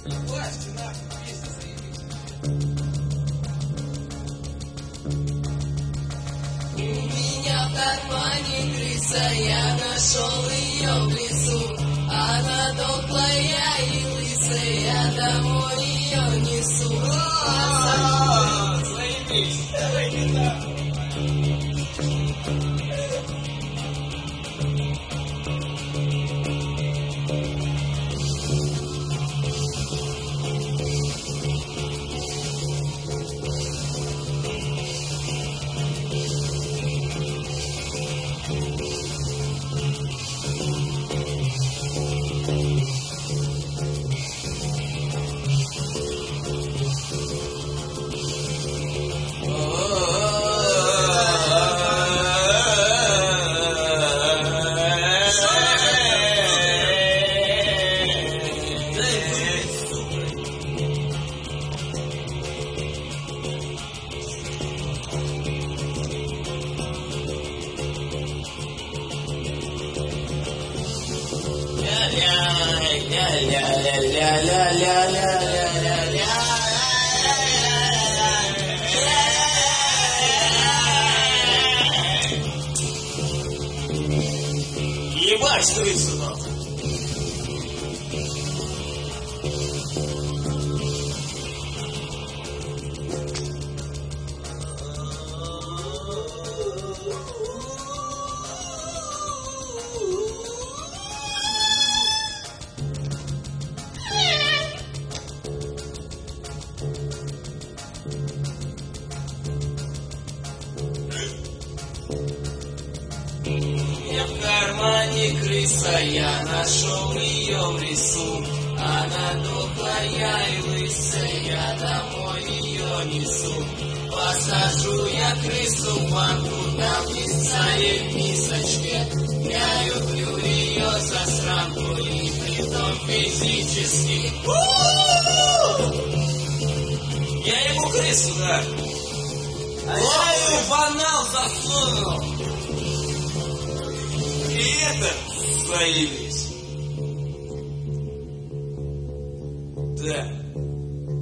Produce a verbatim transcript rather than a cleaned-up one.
меня в кармане крыса, я нашел ее в лесу. Она дохлая и лысая, я домой ее несу. Ебать, крысу нахуй! Я в кармане крыса, я нашел ее в лесу. Она дохлая и лысая, я домой ее несу. Посажу я крысу в банку, там писает мисочке. Я люблю ее за срамку и притом физически. Я ему крысу, да? А я ее в анал засунул. И это заебись.